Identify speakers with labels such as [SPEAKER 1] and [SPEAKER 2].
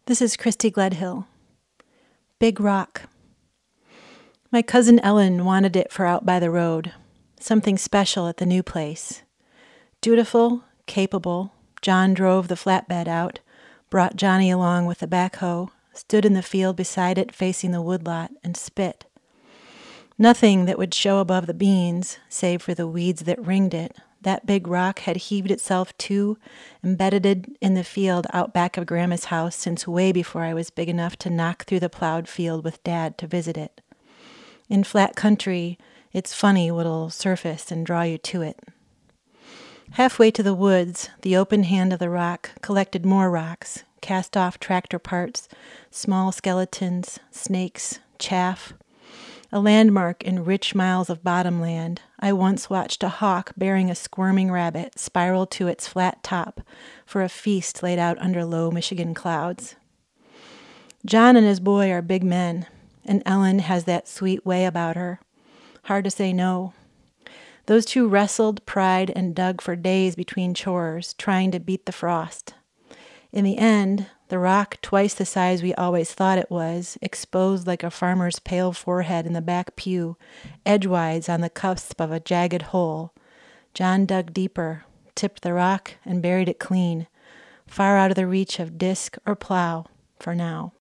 [SPEAKER 1] This is Christy Gledhill. Big Rock. My cousin Ellen wanted it for out by the road. Something special at the new place. Dutiful, capable, John drove the flatbed out, brought Johnny along with the backhoe, stood in the field beside it facing the woodlot, and spit. Nothing that would show above the beans, save for the weeds that ringed it. That big rock had heaved itself to, embedded in the field out back of Grandma's house since way before I was big enough to knock through the plowed field with Dad to visit it. In flat country, it's funny what'll surface and draw you to it. Halfway to the woods, the open hand of the rock collected more rocks, cast-off tractor parts, small skeletons, snakes, chaff. A landmark in rich miles of bottomland, I once watched a hawk bearing a squirming rabbit spiral to its flat top for a feast laid out under low Michigan clouds. John and his boy are big men, and Ellen has that sweet way about her. Hard to say no. Those two wrestled, pried, and dug for days between chores, trying to beat the frost. In the end, the rock, twice the size we always thought it was, exposed like a farmer's pale forehead in the back pew, edgewise on the cusp of a jagged hole. John dug deeper, tipped the rock, and buried it clean, far out of the reach of disc or plow, for now.